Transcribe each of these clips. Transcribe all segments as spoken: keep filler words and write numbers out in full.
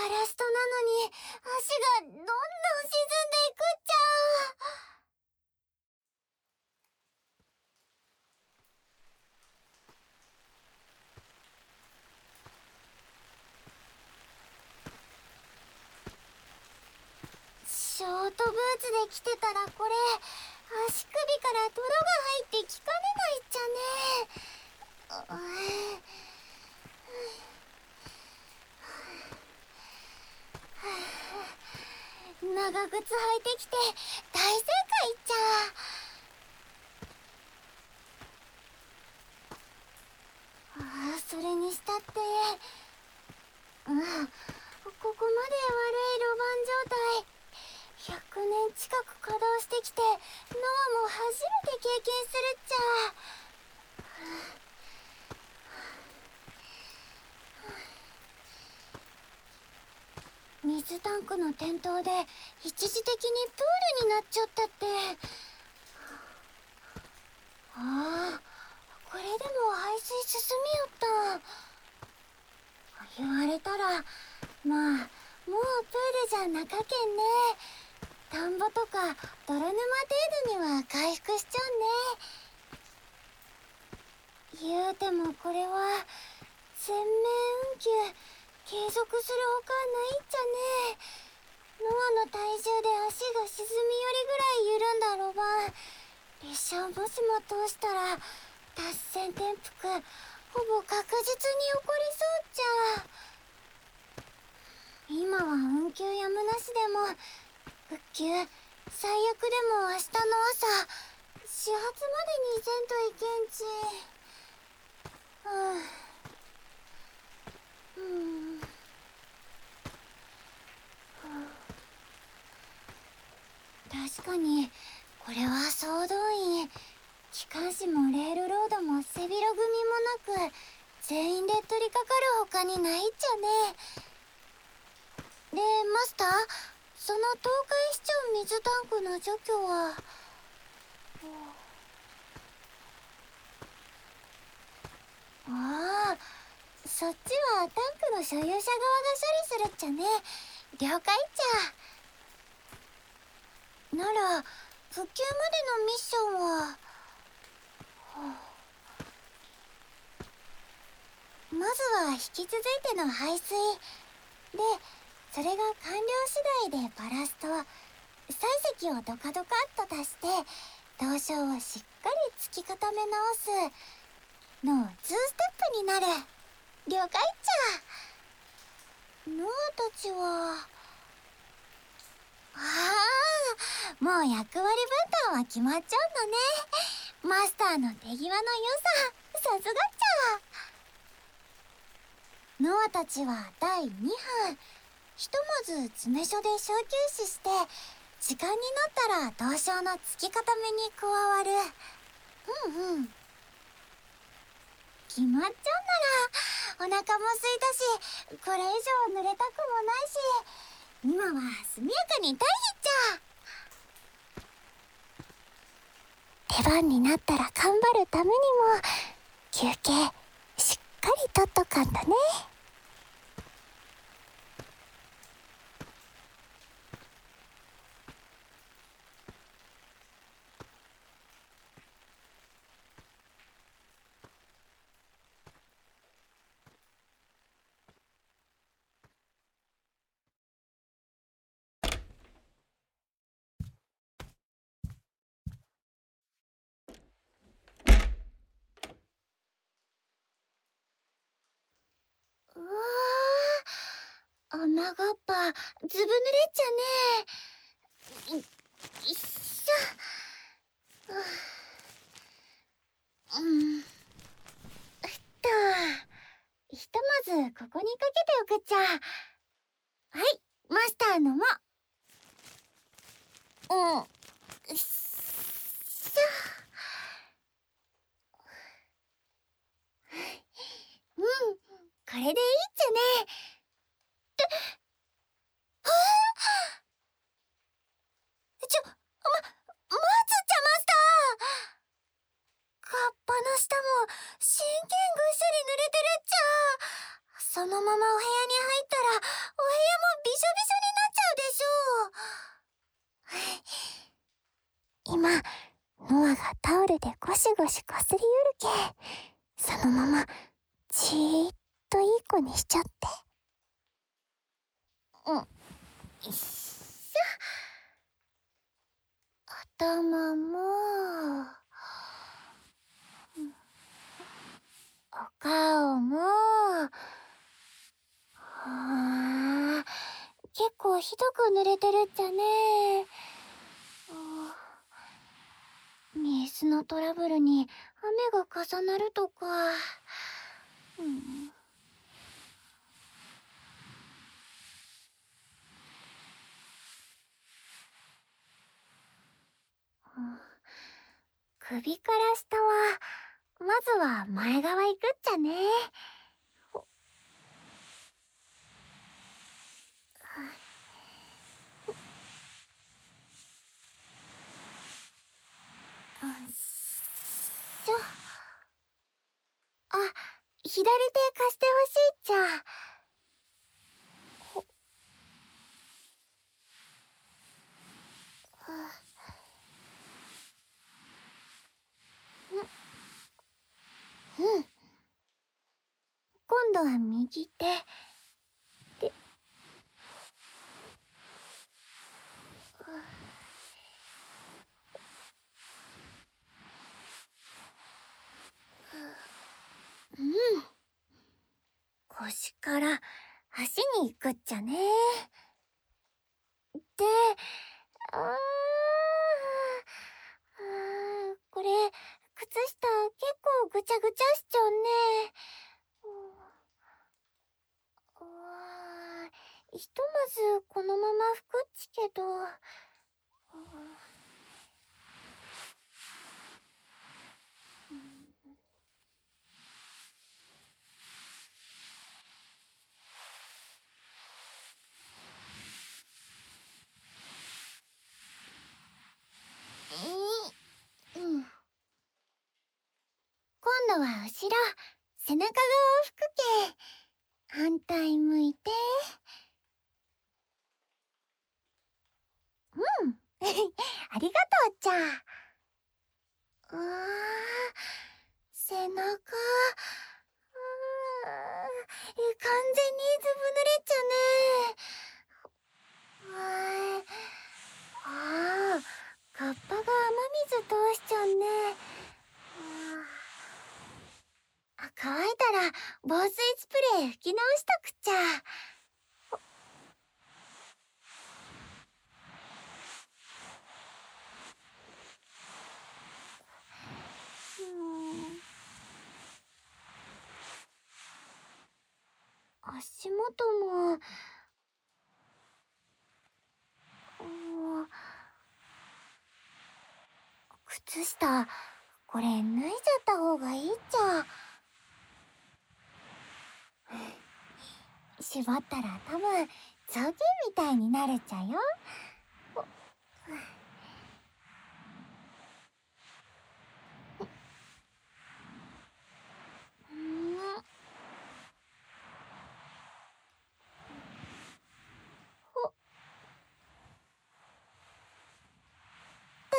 ラストなのに足がどんどん沈んでいくっちゃ。ショートブーツで来てたらこれ足首から泥が入ってきかねないっちゃね。長靴履いてきて大正解っちゃ。ああ、それにしたってうん、ここまで悪い路盤状態ひゃくねん近く稼働してきてノアも初めて経験するっちゃ。水タンクの転倒で一時的にプールになっちゃったって。ああ、これでも排水進みよった。言われたらまあもうプールじゃなかけんね。田んぼとか泥沼程度には回復しちゃうね。言うてもこれは全面運休継続するほかないっちゃね。ノアの体重で足が沈み寄りぐらい緩んだ路盤列車をもしも通したら脱線転覆ほぼ確実に起こりそうっちゃ。今は運休やむなしでも復旧最悪でも明日の朝始発までにせんといけんち。うん、確かにこれは総動員機関士もレールロードも背広組もなく全員で取り掛かるほかにないっちゃね。でマスター、その東海市長水タンクの除去は。ああ、そっちはタンクの所有者側が処理するっちゃね。了解っちゃ。なら復旧までのミッションは、はあ、まずは引き続いての排水で、それが完了次第でバラスト砕石をドカドカっと足して銅床をしっかり突き固め直すのにステップになる。了解っちゃ。ノアたちはああ、もう役割分担は決まっちゃうんだね。マスターの手際の良さ、さすがっちゃ。ノアたちはだいに班ひとまず詰め所で小休止して時間になったら銅床の突き固めに加わる。うんうん、決まっちゃうならお腹も空いたしこれ以上濡れたくもないし今は速やかに退避っちゃ。出番になったら頑張るためにも休憩しっかりとっとかんとね。うわー、雨がっぱずぶ濡れっちゃね。いっしょ。うんとひとまずここにかけておくっちゃ。はい、マスターのも。うんよっしょ。うん、これでいいっちゃね。ってはあ、ちょ、ま、待つっちゃマスター。カッパの下も真剣ぐっしょり濡れてるっちゃ。そのままお部屋に入ったらお部屋もまノアがタオルでゴシゴシこすりゆるけ、そのままじーっといい子にしちゃって。うん。よいしょ。頭も、お顔も、あー、結構ひどく濡れてるっちゃね。水のトラブルに雨が重なるとか。うん、首から下はまずは前側行くっちゃね。よいしょ。あ、左手貸してほしいっちゃ。ほうん。今度は右手で、うん。腰から足に行くっちゃね。で、あー、あー、これ靴下結構ぐちゃぐちゃしちゃうね。うわー、ひとまずこのまま拭くっちけど。うん、今度は後ろ、背中側を拭くけ。反対向いて。うん。ありがとうっちゃ。うわー、背中、うー、完全にずぶ濡れっちゃね。わーい。あー、カッパが雨水通しちゃうね。あ、乾いたら防水スプレー吹き直しとくっちゃ。うん、足元も、うん、靴下これ脱いじゃった方がいいっちゃ。縛ったら多分雑巾みたいになるっちゃよ。うん、ほっと。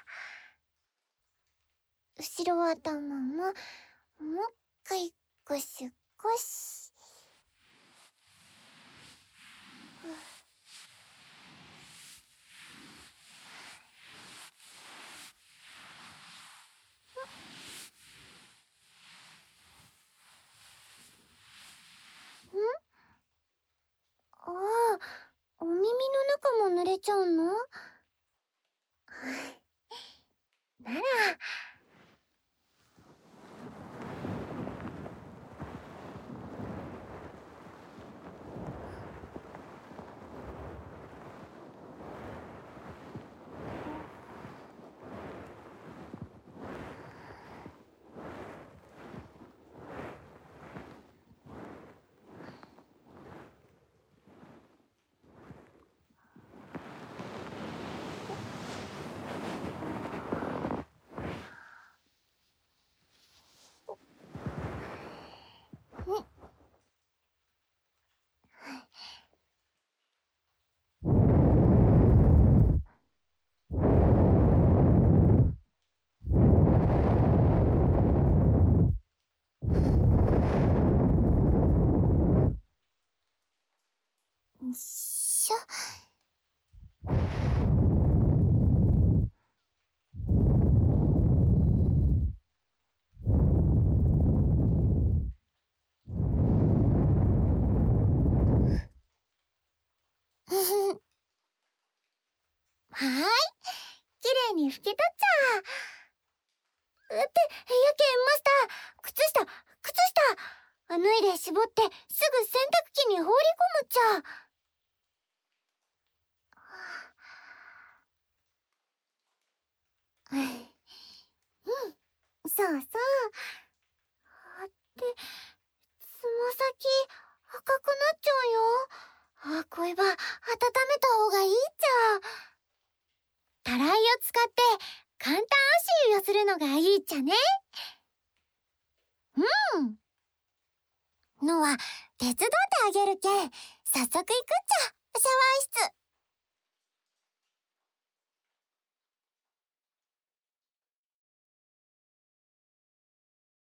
後ろ頭ももう一回ゴシゴシ。ああ、お耳の中も濡れちゃうの？なら、 しょ。はーい、綺麗に拭き取っちゃう。って、やけんマスター、靴下、靴下、脱いで絞ってすぐ洗濯機に放り込むっちゃ。うん、そうそう。あって、つま先赤くなっちゃうよ。あ、こいば温めた方がいいっちゃ。たらいを使って簡単足湯をするのがいいっちゃね。うん。のは手伝ってあげるけん、早速行くっちゃ、シャワー室。